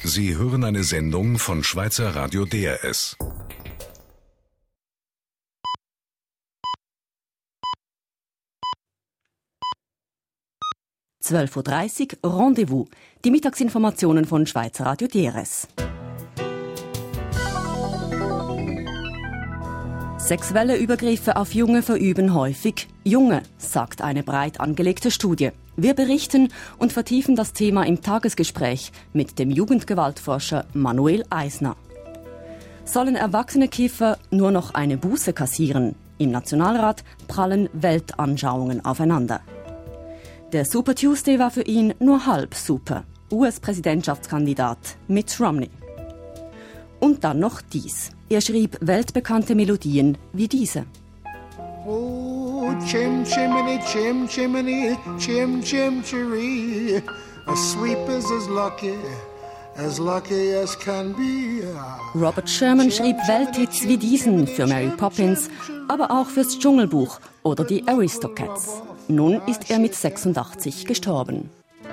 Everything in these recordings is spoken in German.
Sie hören eine Sendung von Schweizer Radio DRS. (12:30 Uhr) Rendezvous. Die Mittagsinformationen von Schweizer Radio DRS. Sexuelle Übergriffe auf Junge verüben häufig Junge, sagt eine breit angelegte Studie. Wir berichten und vertiefen das Thema im Tagesgespräch mit dem Jugendgewaltforscher Manuel Eisner. Sollen erwachsene Kiffer nur noch eine Buße kassieren? Im Nationalrat prallen Weltanschauungen aufeinander. Der Super Tuesday war für ihn nur halb super. US-Präsidentschaftskandidat Mitt Romney. Und dann noch dies. Er schrieb weltbekannte Melodien wie diese. Oh, chim chimney, chim chimney, chim chim chiree. A sweep is as lucky as can be. Robert Sherman schrieb Welthits wie diesen für Mary Poppins, aber auch fürs Dschungelbuch oder die Aristocats. Nun ist er mit 86 gestorben.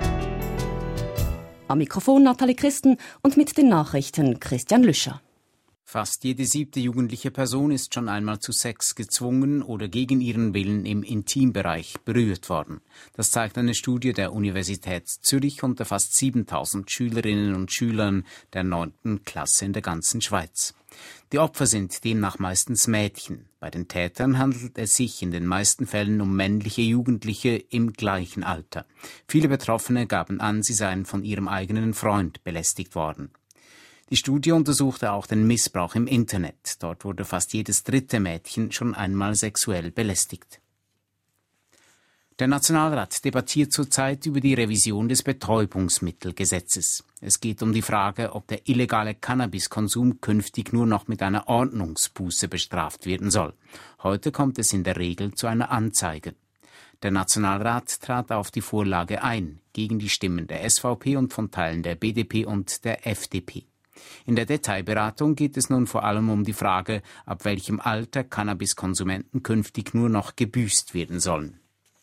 Am Mikrofon Nathalie Christen und mit den Nachrichten Christian Lüscher. Fast jede 7. jugendliche Person ist schon einmal zu Sex gezwungen oder gegen ihren Willen im Intimbereich berührt worden. Das zeigt eine Studie der Universität Zürich unter fast 7000 Schülerinnen und Schülern der 9. Klasse in der ganzen Schweiz. Die Opfer sind demnach meistens Mädchen. Bei den Tätern handelt es sich in den meisten Fällen um männliche Jugendliche im gleichen Alter. Viele Betroffene gaben an, sie seien von ihrem eigenen Freund belästigt worden. Die Studie untersuchte auch den Missbrauch im Internet. Dort wurde fast jedes 3. Mädchen schon einmal sexuell belästigt. Der Nationalrat debattiert zurzeit über die Revision des Betäubungsmittelgesetzes. Es geht um die Frage, ob der illegale Cannabiskonsum künftig nur noch mit einer Ordnungsbuße bestraft werden soll. Heute kommt es in der Regel zu einer Anzeige. Der Nationalrat trat auf die Vorlage ein, gegen die Stimmen der SVP und von Teilen der BDP und der FDP. In der Detailberatung geht es nun vor allem um die Frage, ab welchem Alter Cannabiskonsumenten künftig nur noch gebüßt werden sollen.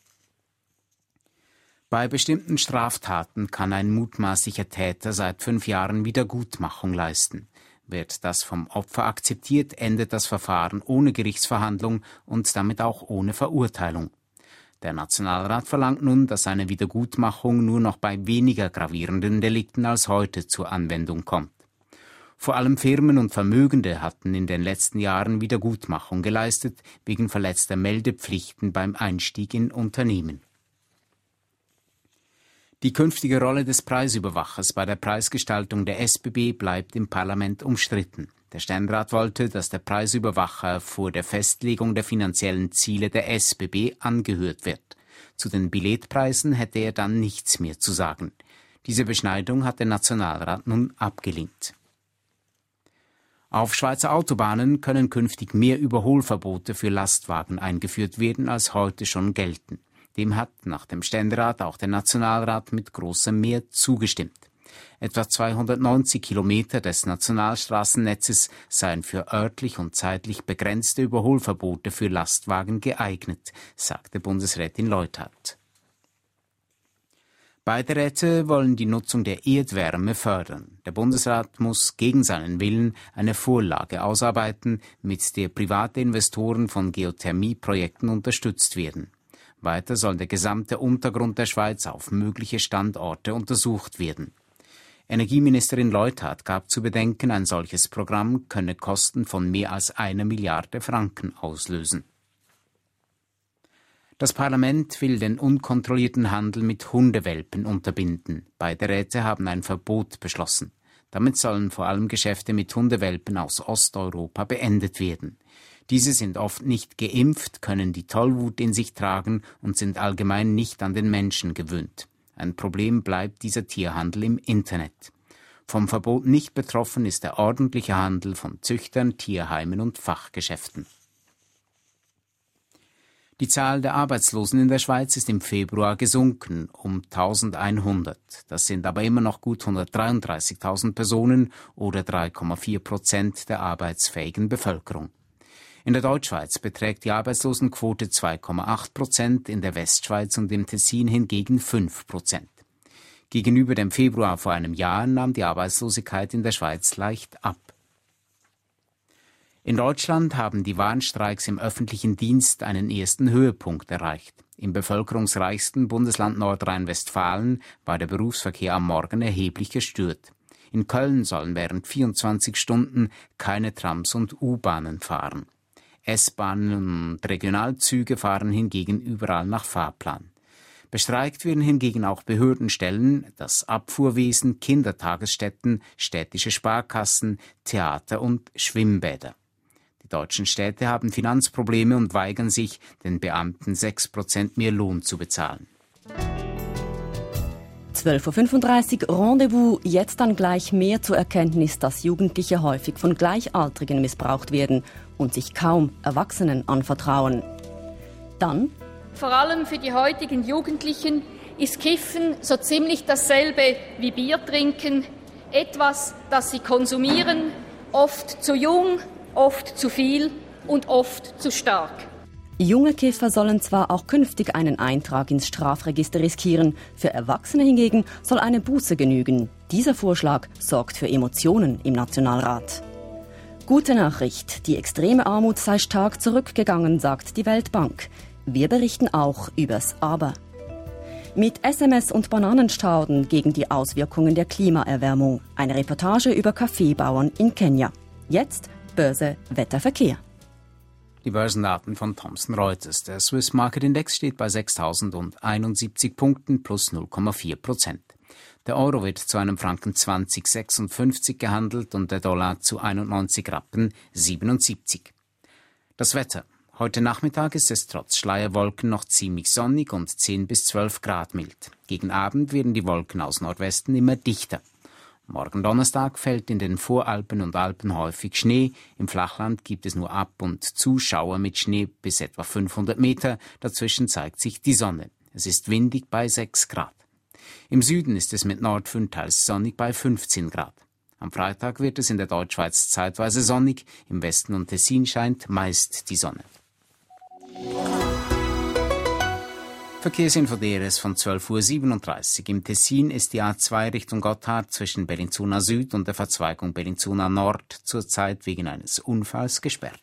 Bei bestimmten Straftaten kann ein mutmaßlicher Täter seit 5 Jahren Wiedergutmachung leisten. Wird das vom Opfer akzeptiert, endet das Verfahren ohne Gerichtsverhandlung und damit auch ohne Verurteilung. Der Nationalrat verlangt nun, dass eine Wiedergutmachung nur noch bei weniger gravierenden Delikten als heute zur Anwendung kommt. Vor allem Firmen und Vermögende hatten in den letzten Jahren Wiedergutmachung geleistet, wegen verletzter Meldepflichten beim Einstieg in Unternehmen. Die künftige Rolle des Preisüberwachers bei der Preisgestaltung der SBB bleibt im Parlament umstritten. Der Ständerat wollte, dass der Preisüberwacher vor der Festlegung der finanziellen Ziele der SBB angehört wird. Zu den Billetpreisen hätte er dann nichts mehr zu sagen. Diese Beschneidung hat der Nationalrat nun abgelehnt. Auf Schweizer Autobahnen können künftig mehr Überholverbote für Lastwagen eingeführt werden, als heute schon gelten. Dem hat nach dem Ständerat auch der Nationalrat mit großem Mehr zugestimmt. Etwa 290 Kilometer des Nationalstraßennetzes seien für örtlich und zeitlich begrenzte Überholverbote für Lastwagen geeignet, sagte Bundesrätin Leuthard. Beide Räte wollen die Nutzung der Erdwärme fördern. Der Bundesrat muss gegen seinen Willen eine Vorlage ausarbeiten, mit der private Investoren von Geothermieprojekten unterstützt werden. Weiter soll der gesamte Untergrund der Schweiz auf mögliche Standorte untersucht werden. Energieministerin Leuthard gab zu bedenken, ein solches Programm könne Kosten von mehr als 1 Milliarde Franken auslösen. Das Parlament will den unkontrollierten Handel mit Hundewelpen unterbinden. Beide Räte haben ein Verbot beschlossen. Damit sollen vor allem Geschäfte mit Hundewelpen aus Osteuropa beendet werden. Diese sind oft nicht geimpft, können die Tollwut in sich tragen und sind allgemein nicht an den Menschen gewöhnt. Ein Problem bleibt dieser Tierhandel im Internet. Vom Verbot nicht betroffen ist der ordentliche Handel von Züchtern, Tierheimen und Fachgeschäften. Die Zahl der Arbeitslosen in der Schweiz ist im Februar gesunken um 1100. Das sind aber immer noch gut 133.000 Personen oder 3,4% der arbeitsfähigen Bevölkerung. In der Deutschschweiz beträgt die Arbeitslosenquote 2,8%, in der Westschweiz und im Tessin hingegen 5%. Gegenüber dem Februar vor einem Jahr nahm die Arbeitslosigkeit in der Schweiz leicht ab. In Deutschland haben die Warnstreiks im öffentlichen Dienst einen ersten Höhepunkt erreicht. Im bevölkerungsreichsten Bundesland Nordrhein-Westfalen war der Berufsverkehr am Morgen erheblich gestört. In Köln sollen während 24 Stunden keine Trams und U-Bahnen fahren. S-Bahnen und Regionalzüge fahren hingegen überall nach Fahrplan. Bestreikt werden hingegen auch Behördenstellen, das Abfuhrwesen, Kindertagesstätten, städtische Sparkassen, Theater und Schwimmbäder. Die deutschen Städte haben Finanzprobleme und weigern sich, den Beamten 6% mehr Lohn zu bezahlen. 12.35 Uhr, Rendezvous, jetzt dann gleich mehr zur Erkenntnis, dass Jugendliche häufig von Gleichaltrigen missbraucht werden und sich kaum Erwachsenen anvertrauen. Dann: Vor allem für die heutigen Jugendlichen ist Kiffen so ziemlich dasselbe wie Bier trinken. Etwas, das sie konsumieren, oft zu jung, oft zu viel und oft zu stark. Junge Kiffer sollen zwar auch künftig einen Eintrag ins Strafregister riskieren, für Erwachsene hingegen soll eine Buße genügen. Dieser Vorschlag sorgt für Emotionen im Nationalrat. Gute Nachricht, die extreme Armut sei stark zurückgegangen, sagt die Weltbank. Wir berichten auch übers Aber. Mit SMS und Bananenstauden gegen die Auswirkungen der Klimaerwärmung. Eine Reportage über Kaffeebauern in Kenia. Jetzt Börse, Wetter, Verkehr. Die Börsendaten von Thomson Reuters. Der Swiss Market Index steht bei 6.071 Punkten plus 0,4%. Der Euro wird zu einem Franken 20,56 gehandelt und der Dollar zu 91 Rappen 77. Das Wetter. Heute Nachmittag ist es trotz Schleierwolken noch ziemlich sonnig und 10 bis 12 Grad mild. Gegen Abend werden die Wolken aus Nordwesten immer dichter. Morgen Donnerstag fällt in den Voralpen und Alpen häufig Schnee. Im Flachland gibt es nur Ab- und Zuschauer mit Schnee bis etwa 500 Meter. Dazwischen zeigt sich die Sonne. Es ist windig bei 6 Grad. Im Süden ist es mit Nordföhn teils sonnig bei 15 Grad. Am Freitag wird es in der Deutschschweiz zeitweise sonnig. Im Westen und Tessin scheint meist die Sonne. Verkehrsinfo DRS von 12.37 Uhr. Im Tessin ist die A2 Richtung Gotthard zwischen Bellinzona Süd und der Verzweigung Bellinzona Nord zurzeit wegen eines Unfalls gesperrt.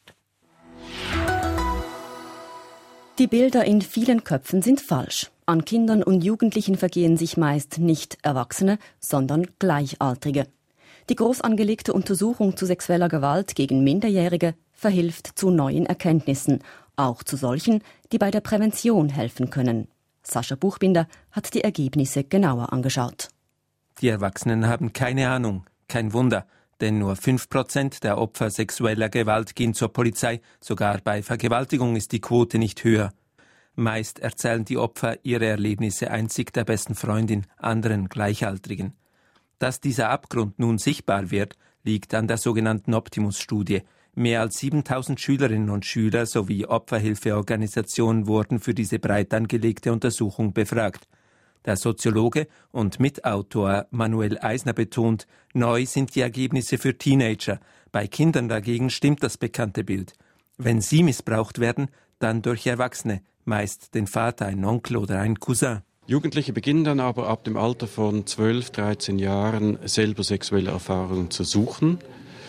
Die Bilder in vielen Köpfen sind falsch. An Kindern und Jugendlichen vergehen sich meist nicht Erwachsene, sondern Gleichaltrige. Die groß angelegte Untersuchung zu sexueller Gewalt gegen Minderjährige verhilft zu neuen Erkenntnissen, auch zu solchen, die bei der Prävention helfen können. Sascha Buchbinder hat die Ergebnisse genauer angeschaut. Die Erwachsenen haben keine Ahnung. Kein Wunder, denn nur 5% der Opfer sexueller Gewalt gehen zur Polizei. Sogar bei Vergewaltigung ist die Quote nicht höher. Meist erzählen die Opfer ihre Erlebnisse einzig der besten Freundin, anderen Gleichaltrigen. Dass dieser Abgrund nun sichtbar wird, liegt an der sogenannten Optimus-Studie. Mehr als 7.000 Schülerinnen und Schüler sowie Opferhilfeorganisationen wurden für diese breit angelegte Untersuchung befragt. Der Soziologe und Mitautor Manuel Eisner betont, neu sind die Ergebnisse für Teenager. Bei Kindern dagegen stimmt das bekannte Bild. Wenn sie missbraucht werden, dann durch Erwachsene, meist den Vater, ein Onkel oder ein Cousin. Jugendliche beginnen dann aber ab dem Alter von 12, 13 Jahren selber sexuelle Erfahrungen zu suchen.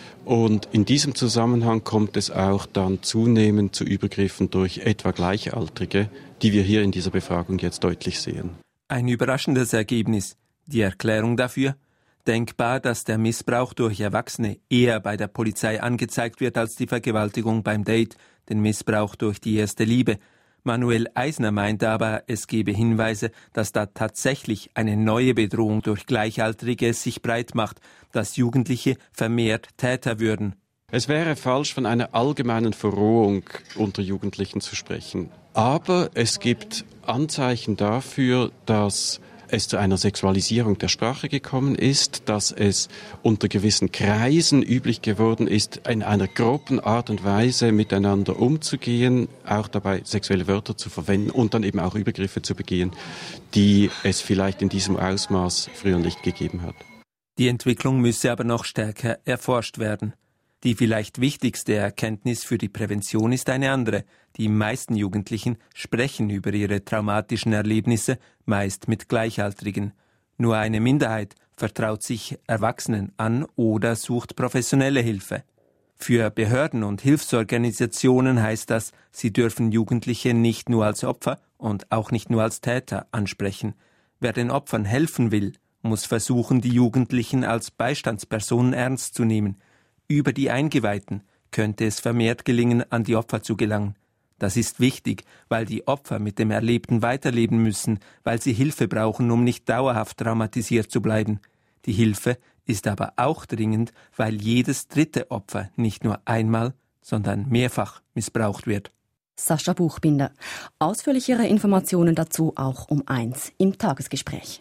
Und in diesem Zusammenhang kommt es auch dann zunehmend zu Übergriffen durch etwa Gleichaltrige, die wir hier in dieser Befragung jetzt deutlich sehen. Ein überraschendes Ergebnis. Die Erklärung dafür? Denkbar, dass der Missbrauch durch Erwachsene eher bei der Polizei angezeigt wird als die Vergewaltigung beim Date, den Missbrauch durch die erste Liebe. Manuel Eisner meint aber, es gebe Hinweise, dass da tatsächlich eine neue Bedrohung durch Gleichaltrige sich breit macht, dass Jugendliche vermehrt Täter würden. Es wäre falsch, von einer allgemeinen Verrohung unter Jugendlichen zu sprechen. Aber es gibt Anzeichen dafür, dass es zu einer Sexualisierung der Sprache gekommen ist, dass es unter gewissen Kreisen üblich geworden ist, in einer groben Art und Weise miteinander umzugehen, auch dabei sexuelle Wörter zu verwenden und dann eben auch Übergriffe zu begehen, die es vielleicht in diesem Ausmaß früher nicht gegeben hat. Die Entwicklung müsse aber noch stärker erforscht werden. Die vielleicht wichtigste Erkenntnis für die Prävention ist eine andere. Die meisten Jugendlichen sprechen über ihre traumatischen Erlebnisse, meist mit Gleichaltrigen. Nur eine Minderheit vertraut sich Erwachsenen an oder sucht professionelle Hilfe. Für Behörden und Hilfsorganisationen heißt das, sie dürfen Jugendliche nicht nur als Opfer und auch nicht nur als Täter ansprechen. Wer den Opfern helfen will, muss versuchen, die Jugendlichen als Beistandspersonen ernst zu nehmen. Über die Eingeweihten könnte es vermehrt gelingen, an die Opfer zu gelangen. Das ist wichtig, weil die Opfer mit dem Erlebten weiterleben müssen, weil sie Hilfe brauchen, um nicht dauerhaft traumatisiert zu bleiben. Die Hilfe ist aber auch dringend, weil jedes dritte Opfer nicht nur einmal, sondern mehrfach missbraucht wird. Sascha Buchbinder. Ausführlichere Informationen dazu auch um 1 im Tagesgespräch.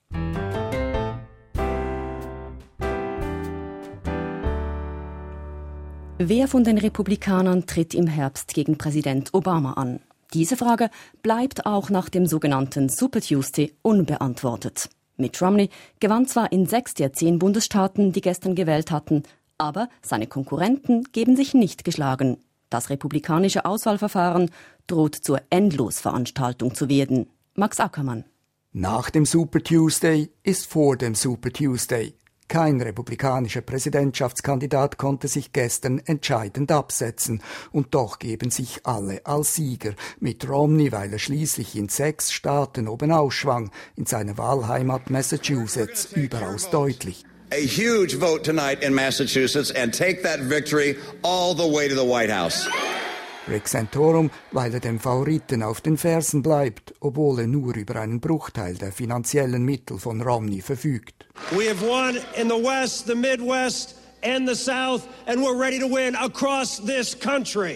Wer von den Republikanern tritt im Herbst gegen Präsident Obama an? Diese Frage bleibt auch nach dem sogenannten Super Tuesday unbeantwortet. Mitt Romney gewann zwar in 6 der 10 Bundesstaaten, die gestern gewählt hatten, aber seine Konkurrenten geben sich nicht geschlagen. Das republikanische Auswahlverfahren droht zur Endlosveranstaltung zu werden. Max Ackermann. Nach dem Super Tuesday ist vor dem Super Tuesday. Kein republikanischer Präsidentschaftskandidat konnte sich gestern entscheidend absetzen. Und doch geben sich alle als Sieger. Mitt Romney, weil er schließlich in 6 Staaten oben ausschwang, in seiner Wahlheimat Massachusetts überaus deutlich. A huge vote tonight in Massachusetts and take that victory all the way to the White House. Rick Santorum, weil er dem Favoriten auf den Fersen bleibt, obwohl er nur über einen Bruchteil der finanziellen Mittel von Romney verfügt. We have won in the West, the Midwest and the South, and we're ready to win across this country.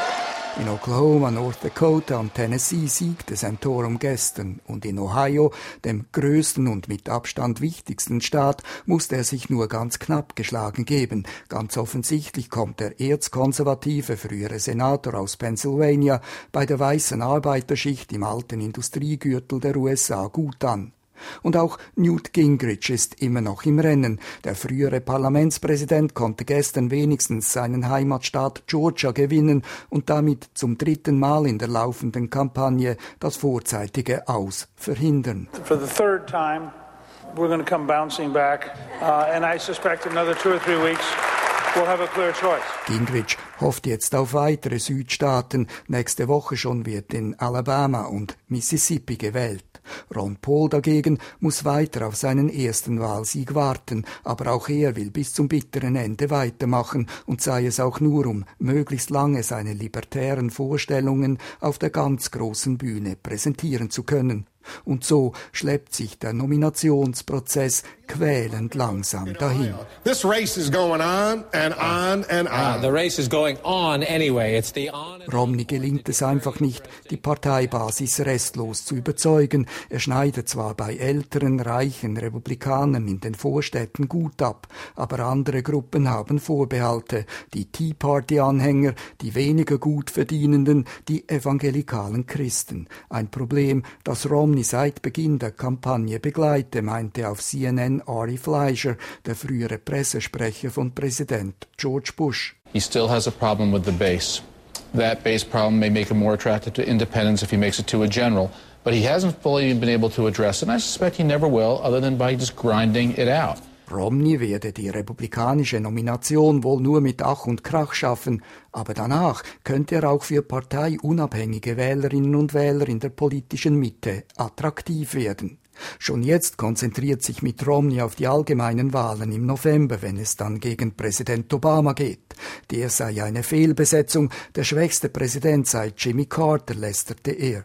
In Oklahoma, North Dakota und Tennessee siegte Santorum gestern und in Ohio, dem größten und mit Abstand wichtigsten Staat, musste er sich nur ganz knapp geschlagen geben. Ganz offensichtlich kommt der erzkonservative frühere Senator aus Pennsylvania bei der weißen Arbeiterschicht im alten Industriegürtel der USA gut an. Und auch Newt Gingrich ist immer noch im Rennen. Der frühere Parlamentspräsident konnte gestern wenigstens seinen Heimatstaat Georgia gewinnen und damit zum 3. Mal in der laufenden Kampagne das vorzeitige Aus verhindern. For the third time, we're going to come bouncing back, and I suspect another 2 or 3 weeks we'll have a clear choice. Gingrich hofft jetzt auf weitere Südstaaten. Nächste Woche schon wird in Alabama und Mississippi gewählt. Ron Paul dagegen muss weiter auf seinen ersten Wahlsieg warten, aber auch er will bis zum bitteren Ende weitermachen und sei es auch nur, um möglichst lange seine libertären Vorstellungen auf der ganz großen Bühne präsentieren zu können. Und so schleppt sich der Nominationsprozess quälend langsam dahin. This race is going on and on and on. The race is going on anyway. It's the on. Romney gelingt es einfach nicht, die Parteibasis restlos zu überzeugen. Er schneidet zwar bei älteren, reichen Republikanern in den Vorstädten gut ab, aber andere Gruppen haben Vorbehalte. Die Tea Party-Anhänger, die weniger gut verdienenden, die evangelikalen Christen. Ein Problem, das Romney seit Beginn der Kampagne begleite, meinte auf CNN Ari Fleischer, der frühere Pressesprecher von Präsident George Bush. He still has a problem with the base. That base problem may make him more attractive to independents if he makes it to a general, but he hasn't fully been able to address it, and I suspect he never will, other than by just grinding it out. Romney werde die republikanische Nomination wohl nur mit Ach und Krach schaffen, aber danach könnte er auch für parteiunabhängige Wählerinnen und Wähler in der politischen Mitte attraktiv werden. Schon jetzt konzentriert sich Mitt Romney auf die allgemeinen Wahlen im November, wenn es dann gegen Präsident Obama geht. Der sei eine Fehlbesetzung, der schwächste Präsident sei Jimmy Carter, lästerte er.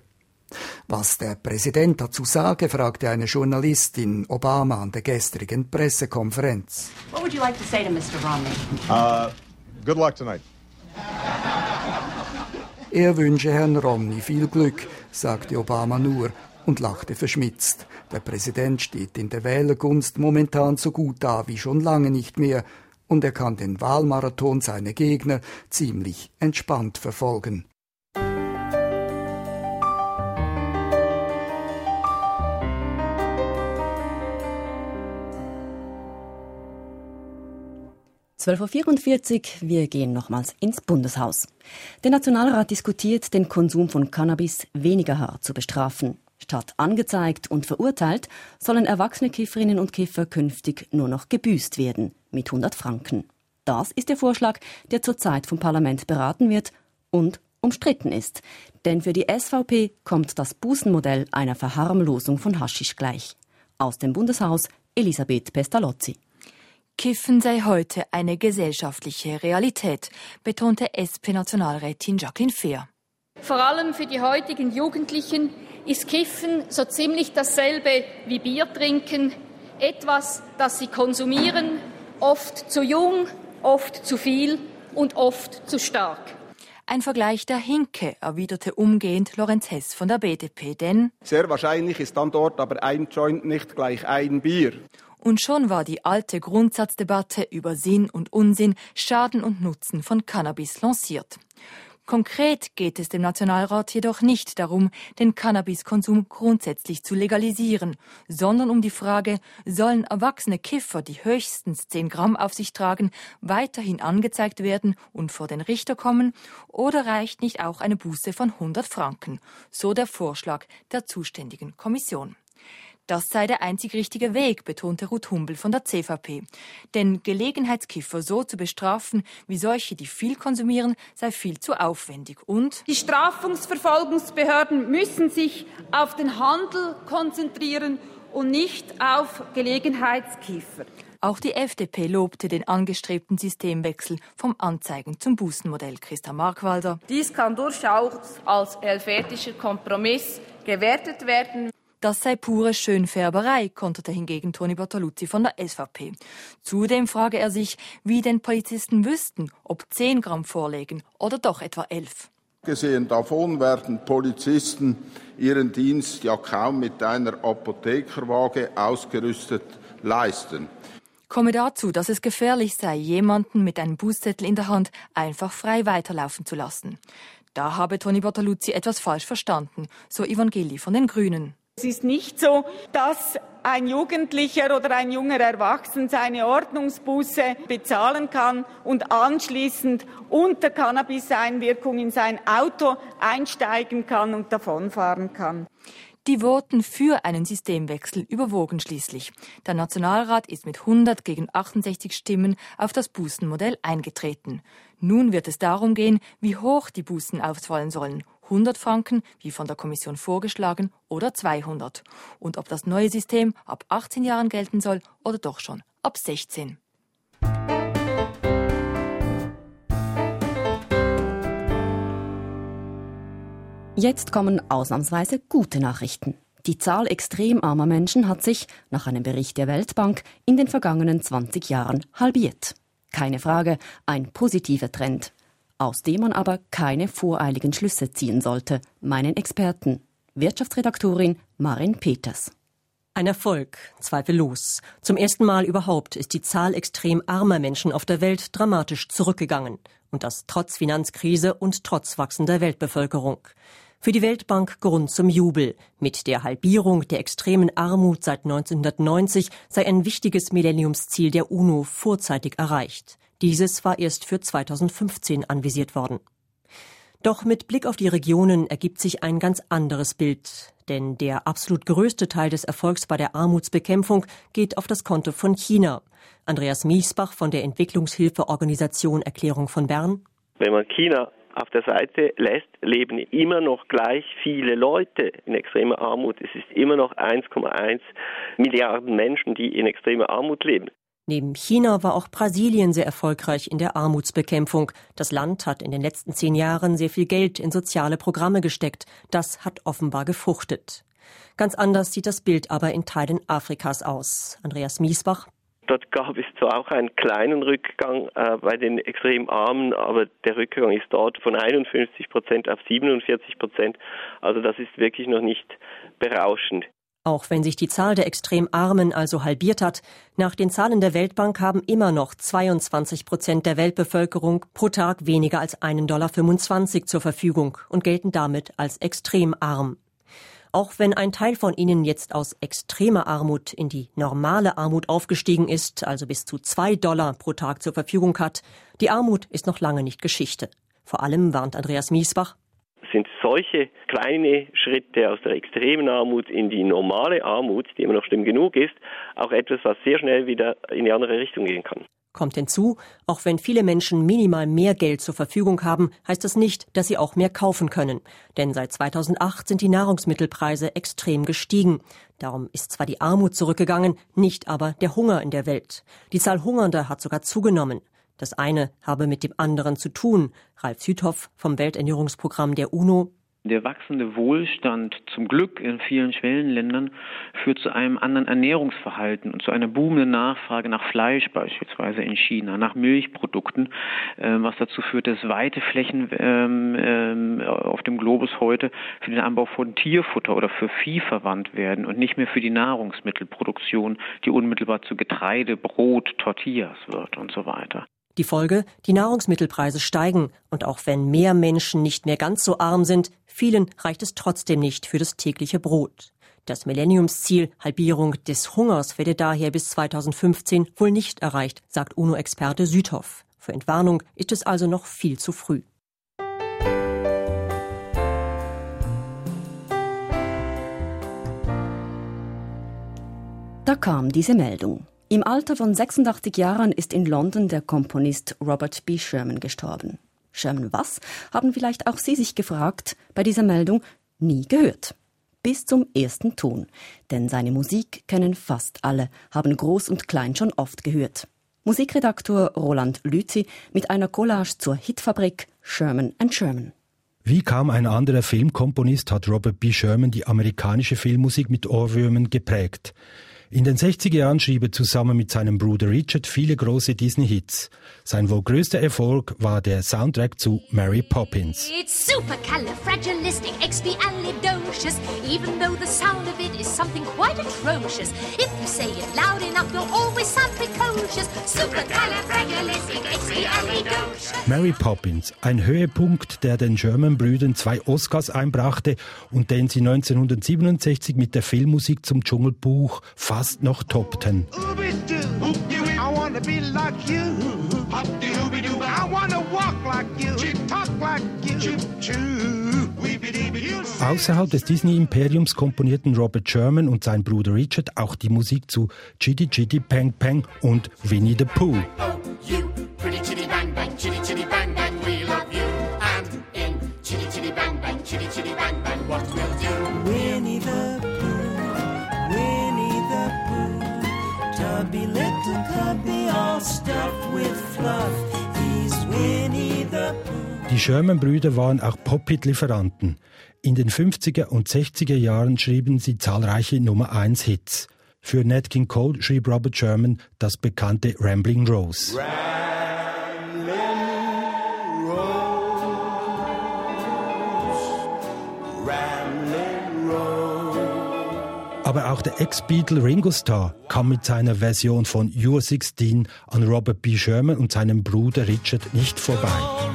Was der Präsident dazu sage, fragte eine Journalistin Obama an der gestrigen Pressekonferenz. What would you like to say to Mr. Romney? Good luck tonight. Er wünsche Herrn Romney viel Glück, sagte Obama nur und lachte verschmitzt. Der Präsident steht in der Wählergunst momentan so gut da wie schon lange nicht mehr und er kann den Wahlmarathon seiner Gegner ziemlich entspannt verfolgen. (12:44 Uhr), wir gehen nochmals ins Bundeshaus. Der Nationalrat diskutiert, den Konsum von Cannabis weniger hart zu bestrafen. Statt angezeigt und verurteilt sollen erwachsene Kifferinnen und Kiffer künftig nur noch gebüßt werden mit 100 Franken. Das ist der Vorschlag, der zurzeit vom Parlament beraten wird und umstritten ist. Denn für die SVP kommt das Bußenmodell einer Verharmlosung von Haschisch gleich. Aus dem Bundeshaus Elisabeth Pestalozzi. Kiffen sei heute eine gesellschaftliche Realität, betonte SP-Nationalrätin Jacqueline Fehr. Vor allem für die heutigen Jugendlichen ist Kiffen so ziemlich dasselbe wie Bier trinken. Etwas, das sie konsumieren, oft zu jung, oft zu viel und oft zu stark. Ein Vergleich der Hinke, erwiderte umgehend Lorenz Hess von der BDP, denn sehr wahrscheinlich ist dann dort aber ein Joint nicht gleich ein Bier. Und schon war die alte Grundsatzdebatte über Sinn und Unsinn, Schaden und Nutzen von Cannabis lanciert. Konkret geht es dem Nationalrat jedoch nicht darum, den Cannabiskonsum grundsätzlich zu legalisieren, sondern um die Frage, sollen erwachsene Kiffer, die höchstens 10 Gramm auf sich tragen, weiterhin angezeigt werden und vor den Richter kommen, oder reicht nicht auch eine Buße von 100 Franken, so der Vorschlag der zuständigen Kommission. Das sei der einzig richtige Weg, betonte Ruth Humbel von der CVP. Denn Gelegenheitskiffer so zu bestrafen wie solche, die viel konsumieren, sei viel zu aufwendig. Und die Strafverfolgungsbehörden müssen sich auf den Handel konzentrieren und nicht auf Gelegenheitskiffer. Auch die FDP lobte den angestrebten Systemwechsel vom Anzeigen- zum Bußenmodell. Christa Markwalder. Dies kann durchaus als helvetischer Kompromiss gewertet werden. Das sei pure Schönfärberei, konterte hingegen Toni Bortoluzzi von der SVP. Zudem frage er sich, wie denn Polizisten wüssten, ob 10 Gramm vorlegen oder doch etwa 11. Abgesehen davon werden Polizisten ihren Dienst ja kaum mit einer Apothekerwaage ausgerüstet leisten. Komme dazu, dass es gefährlich sei, jemanden mit einem Bußzettel in der Hand einfach frei weiterlaufen zu lassen. Da habe Toni Bortoluzzi etwas falsch verstanden, so Yvonne Gilli von den Grünen. Es ist nicht so, dass ein Jugendlicher oder ein junger Erwachsener seine Ordnungsbuße bezahlen kann und anschließend unter Cannabis-Einwirkung in sein Auto einsteigen kann und davonfahren kann. Die Voten für einen Systemwechsel überwogen schließlich. Der Nationalrat ist mit 100 gegen 68 Stimmen auf das Bußenmodell eingetreten. Nun wird es darum gehen, wie hoch die Bußen ausfallen sollen. 100 Franken, wie von der Kommission vorgeschlagen, oder 200. Und ob das neue System ab 18 Jahren gelten soll oder doch schon ab 16. Jetzt kommen ausnahmsweise gute Nachrichten. Die Zahl extrem armer Menschen hat sich, nach einem Bericht der Weltbank, in den vergangenen 20 Jahren halbiert. Keine Frage, ein positiver Trend, aus dem man aber keine voreiligen Schlüsse ziehen sollte, meinen Experten. Wirtschaftsredaktorin Marin Peters. Ein Erfolg, zweifellos. Zum ersten Mal überhaupt ist die Zahl extrem armer Menschen auf der Welt dramatisch zurückgegangen. Und das trotz Finanzkrise und trotz wachsender Weltbevölkerung. Für die Weltbank Grund zum Jubel. Mit der Halbierung der extremen Armut seit 1990 sei ein wichtiges Millenniumsziel der UNO vorzeitig erreicht. Dieses war erst für 2015 anvisiert worden. Doch mit Blick auf die Regionen ergibt sich ein ganz anderes Bild. Denn der absolut größte Teil des Erfolgs bei der Armutsbekämpfung geht auf das Konto von China. Andreas Miesbach von der Entwicklungshilfeorganisation Erklärung von Bern. Wenn man China auf der Seite lässt, leben immer noch gleich viele Leute in extremer Armut. Es ist immer noch 1,1 Milliarden Menschen, die in extremer Armut leben. Neben China war auch Brasilien sehr erfolgreich in der Armutsbekämpfung. Das Land hat in den letzten 10 Jahren sehr viel Geld in soziale Programme gesteckt. Das hat offenbar gefruchtet. Ganz anders sieht das Bild aber in Teilen Afrikas aus. Andreas Miesbach. Dort gab es zwar auch einen kleinen Rückgang bei den extrem Armen, aber der Rückgang ist dort von 51% auf 47%. Also das ist wirklich noch nicht berauschend. Auch wenn sich die Zahl der extrem Armen also halbiert hat, nach den Zahlen der Weltbank haben immer noch 22% der Weltbevölkerung pro Tag weniger als $1,25 zur Verfügung und gelten damit als extrem arm. Auch wenn ein Teil von ihnen jetzt aus extremer Armut in die normale Armut aufgestiegen ist, also bis zu $2 pro Tag zur Verfügung hat, die Armut ist noch lange nicht Geschichte. Vor allem warnt Andreas Miesbach. sind solche kleine Schritte aus der extremen Armut in die normale Armut, die immer noch schlimm genug ist, auch etwas, was sehr schnell wieder in die andere Richtung gehen kann. Kommt hinzu, auch wenn viele Menschen minimal mehr Geld zur Verfügung haben, heißt das nicht, dass sie auch mehr kaufen können. Denn seit 2008 sind die Nahrungsmittelpreise extrem gestiegen. Darum ist zwar die Armut zurückgegangen, nicht aber der Hunger in der Welt. Die Zahl Hungernder hat sogar zugenommen. Das eine habe mit dem anderen zu tun. Ralf Süthoff vom Welternährungsprogramm der UNO. Der wachsende Wohlstand, zum Glück in vielen Schwellenländern, führt zu einem anderen Ernährungsverhalten und zu einer boomenden Nachfrage nach Fleisch beispielsweise in China, nach Milchprodukten, was dazu führt, dass weite Flächen auf dem Globus heute für den Anbau von Tierfutter oder für Vieh verwandt werden und nicht mehr für die Nahrungsmittelproduktion, die unmittelbar zu Getreide, Brot, Tortillas wird und so weiter. Die Folge, die Nahrungsmittelpreise steigen. Und auch wenn mehr Menschen nicht mehr ganz so arm sind, vielen reicht es trotzdem nicht für das tägliche Brot. Das Millenniumsziel Halbierung des Hungers werde daher bis 2015 wohl nicht erreicht, sagt UNO-Experte Süthoff. Für Entwarnung ist es also noch viel zu früh. Da kam diese Meldung. Im Alter von 86 Jahren ist in London der Komponist Robert B. Sherman gestorben. Sherman was? Haben vielleicht auch Sie sich gefragt bei dieser Meldung? Nie gehört. Bis zum ersten Ton. Denn seine Musik kennen fast alle, haben groß und klein schon oft gehört. Musikredaktor Roland Lüthi mit einer Collage zur Hitfabrik Sherman & Sherman. Wie kaum ein anderer Filmkomponist hat Robert B. Sherman die amerikanische Filmmusik mit Ohrwürmern geprägt. In den 60er Jahren schrieb er zusammen mit seinem Bruder Richard viele große Disney-Hits. Sein wohl größter Erfolg war der Soundtrack zu Mary Poppins. It's supercalifragilisticexpialidocious, even though the sound of it is something quite atrocious. If you say it loud enough, you'll always sound precocious. Supercalifragilisticexpialidocious. Mary Poppins, ein Höhepunkt, der den Sherman-Brüdern 2 Oscars einbrachte und den sie 1967 mit der Filmmusik zum Dschungelbuch fast noch toppten. Außerhalb des Disney-Imperiums komponierten Robert Sherman und sein Bruder Richard auch die Musik zu Chitty Chitty Bang Bang und Winnie the Pooh. Oh, you, pretty chitty bang bang, chitty chitty bang bang, we love you. And in chitty chitty bang bang, chitty chitty bang bang, what we'll do. Winnie the Pooh, Winnie the Pooh, tubby little cubby all stuffed with fluff. He's Winnie the Pooh. Die Sherman-Brüder waren auch Pop-Hit-Lieferanten. In den 50er und 60er Jahren schrieben sie zahlreiche Nummer-1-Hits. Für Nat King Cole schrieb Robert Sherman das bekannte Rambling Rose. Aber auch der Ex-Beatle Ringo Starr kam mit seiner Version von You're 16 an Robert B. Sherman und seinem Bruder Richard nicht vorbei.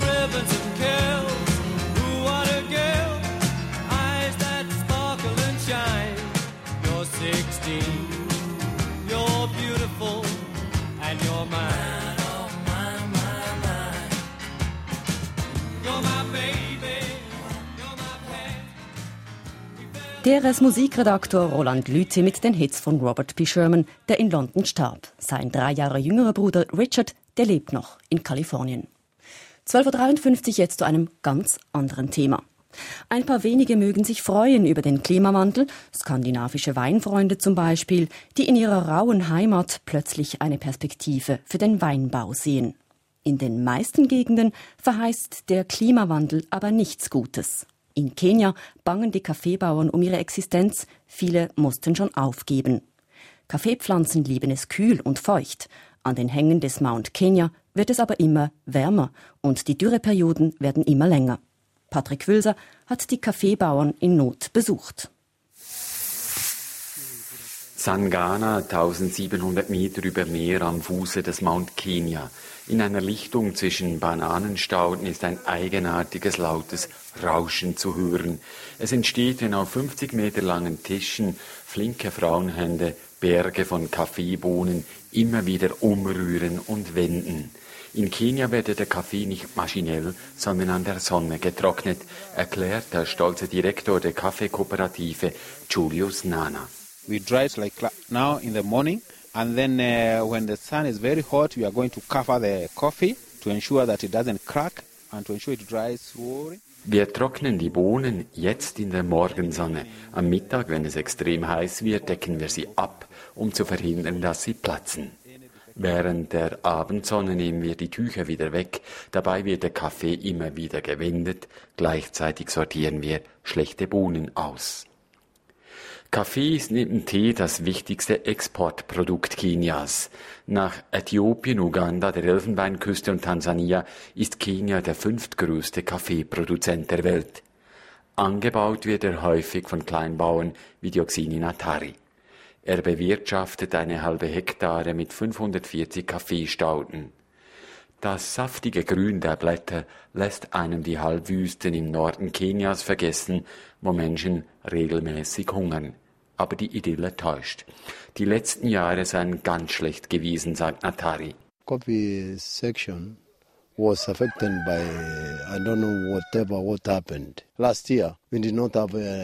Der ist Musikredaktor Roland Lüthi mit den Hits von Robert B. Sherman, der in London starb. Sein 3 Jahre jüngerer Bruder Richard, der lebt noch in Kalifornien. 12.53 Uhr jetzt zu einem ganz anderen Thema. Ein paar wenige mögen sich freuen über den Klimawandel, skandinavische Weinfreunde zum Beispiel, die in ihrer rauen Heimat plötzlich eine Perspektive für den Weinbau sehen. In den meisten Gegenden verheißt der Klimawandel aber nichts Gutes. In Kenia bangen die Kaffeebauern um ihre Existenz, viele mussten schon aufgeben. Kaffeepflanzen lieben es kühl und feucht. An den Hängen des Mount Kenya wird es aber immer wärmer und die Dürreperioden werden immer länger. Patrick Wülser hat die Kaffeebauern in Not besucht. Sangana, 1700 Meter über Meer am Fuße des Mount Kenya. In einer Lichtung zwischen Bananenstauden ist ein eigenartiges, lautes Rauschen zu hören. Es entsteht, wenn auf 50 Meter langen Tischen flinke Frauenhände Berge von Kaffeebohnen immer wieder umrühren und wenden. In Kenia werde der Kaffee nicht maschinell, sondern an der Sonne getrocknet, erklärt der stolze Direktor der Kaffeekooperative Julius Nana. We dry it like now in the morning, and then when the sun is very hot, we are going to cover the coffee to ensure that it doesn't crack and to ensure it dries slowly. Wir trocknen die Bohnen jetzt in der Morgensonne. Am Mittag, wenn es extrem heiß wird, decken wir sie ab, um zu verhindern, dass sie platzen. Während der Abendsonne nehmen wir die Tücher wieder weg. Dabei wird der Kaffee immer wieder gewendet. Gleichzeitig sortieren wir schlechte Bohnen aus. Kaffee ist neben Tee das wichtigste Exportprodukt Kenias. Nach Äthiopien, Uganda, der Elfenbeinküste und Tansania ist Kenia der 5. größte Kaffeeproduzent der Welt. Angebaut wird er häufig von Kleinbauern wie Dioxini Natari. Er bewirtschaftet eine halbe Hektare mit 540 Kaffeestauden. Das saftige Grün der Blätter lässt einem die Halbwüsten im Norden Kenias vergessen, wo Menschen regelmäßig hungern. Aber die Idylle täuscht. Die letzten Jahre seien ganz schlecht gewesen, sagt Natari. Coffee section was affected by I don't know what happened. Last year we did not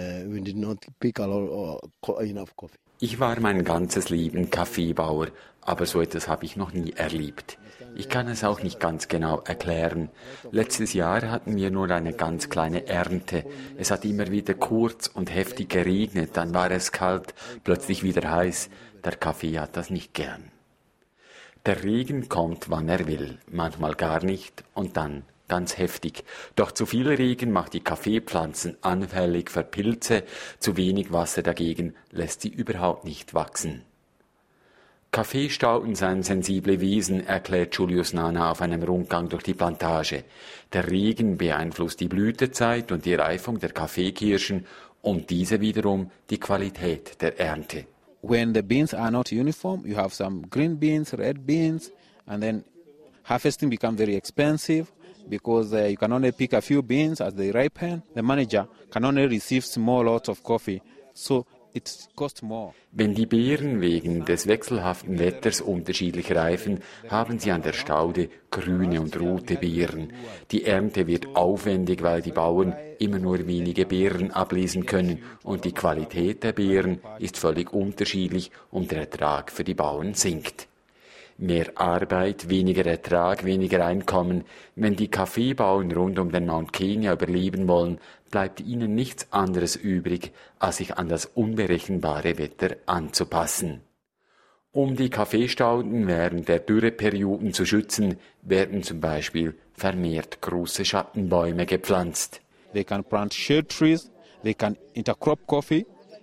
pick enough coffee. Ich war mein ganzes Leben Kaffeebauer, aber so etwas habe ich noch nie erlebt. Ich kann es auch nicht ganz genau erklären. Letztes Jahr hatten wir nur eine ganz kleine Ernte. Es hat immer wieder kurz und heftig geregnet, dann war es kalt, plötzlich wieder heiß. Der Kaffee hat das nicht gern. Der Regen kommt, wann er will, manchmal gar nicht und dann ganz heftig. Doch zu viel Regen macht die Kaffeepflanzen anfällig für Pilze, zu wenig Wasser dagegen lässt sie überhaupt nicht wachsen. Kaffeestauden seien sensible Wesen, erklärt Julius Nana auf einem Rundgang durch die Plantage. Der Regen beeinflusst die Blütezeit und die Reifung der Kaffeekirschen und diese wiederum die Qualität der Ernte. When the beans are not uniform, you have some green beans, red beans, and then harvesting becomes very expensive because you can only pick a few beans as they ripen. The manager can only receive small lots of coffee, so it costs more. Wenn die Beeren wegen des wechselhaften Wetters unterschiedlich reifen, haben sie an der Staude grüne und rote Beeren. Die Ernte wird aufwendig, weil die Bauern immer nur wenige Beeren ablesen können und die Qualität der Beeren ist völlig unterschiedlich und der Ertrag für die Bauern sinkt. Mehr Arbeit, weniger Ertrag, weniger Einkommen. Wenn die Kaffeebauern rund um den Mount Kenya überleben wollen, bleibt ihnen nichts anderes übrig, als sich an das unberechenbare Wetter anzupassen. Um die Kaffeestauden während der Dürreperioden zu schützen, werden zum Beispiel vermehrt große Schattenbäume gepflanzt. They can plant shade trees, they can intercrop coffee.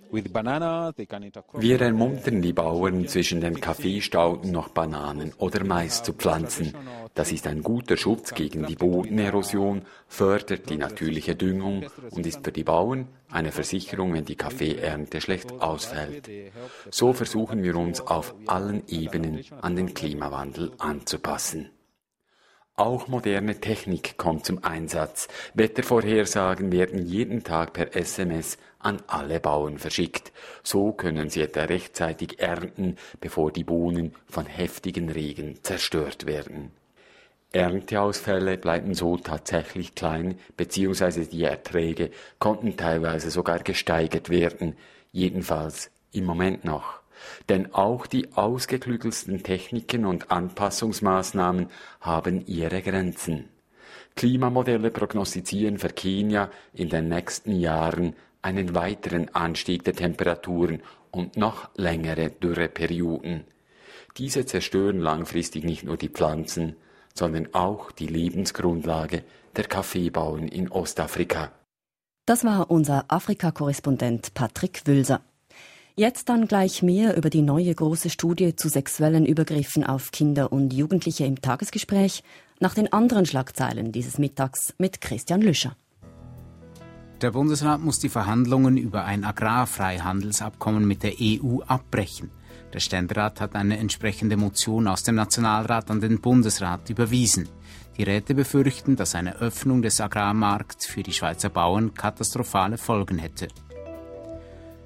Wir ermuntern die Bauern, zwischen den Kaffeestauden noch Bananen oder Mais zu pflanzen. Das ist ein guter Schutz gegen die Bodenerosion, fördert die natürliche Düngung und ist für die Bauern eine Versicherung, wenn die Kaffeeernte schlecht ausfällt. So versuchen wir uns auf allen Ebenen an den Klimawandel anzupassen. Auch moderne Technik kommt zum Einsatz. Wettervorhersagen werden jeden Tag per SMS an alle Bauern verschickt. So können sie etwa rechtzeitig ernten, bevor die Bohnen von heftigen Regen zerstört werden. Ernteausfälle bleiben so tatsächlich klein, beziehungsweise die Erträge konnten teilweise sogar gesteigert werden, jedenfalls im Moment noch. Denn auch die ausgeklügelsten Techniken und Anpassungsmaßnahmen haben ihre Grenzen. Klimamodelle prognostizieren für Kenia in den nächsten Jahren einen weiteren Anstieg der Temperaturen und noch längere Dürreperioden. Diese zerstören langfristig nicht nur die Pflanzen, sondern auch die Lebensgrundlage der Kaffeebauern in Ostafrika. Das war unser Afrika-Korrespondent Patrick Wülser. Jetzt dann gleich mehr über die neue große Studie zu sexuellen Übergriffen auf Kinder und Jugendliche im Tagesgespräch nach den anderen Schlagzeilen dieses Mittags mit Christian Lüscher. Der Bundesrat muss die Verhandlungen über ein Agrarfreihandelsabkommen mit der EU abbrechen. Der Ständerat hat eine entsprechende Motion aus dem Nationalrat an den Bundesrat überwiesen. Die Räte befürchten, dass eine Öffnung des Agrarmarkts für die Schweizer Bauern katastrophale Folgen hätte.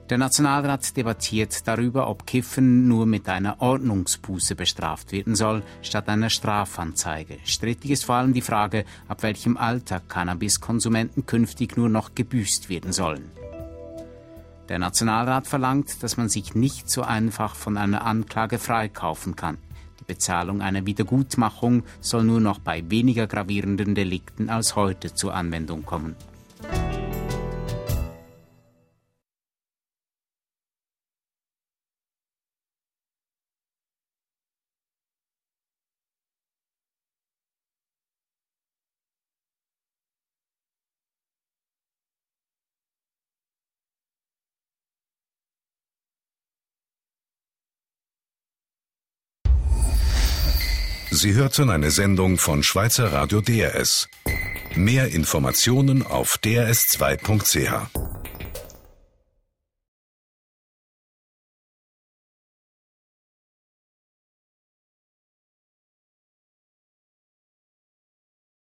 Der Nationalrat debattiert darüber, ob Kiffen nur mit einer Ordnungsbuße bestraft werden soll, statt einer Strafanzeige. Strittig ist vor allem die Frage, ab welchem Alter Cannabiskonsumenten künftig nur noch gebüßt werden sollen. Der Nationalrat verlangt, dass man sich nicht so einfach von einer Anklage freikaufen kann. Die Bezahlung einer Wiedergutmachung soll nur noch bei weniger gravierenden Delikten als heute zur Anwendung kommen. Sie hörten eine Sendung von Schweizer Radio DRS. Mehr Informationen auf drs2.ch.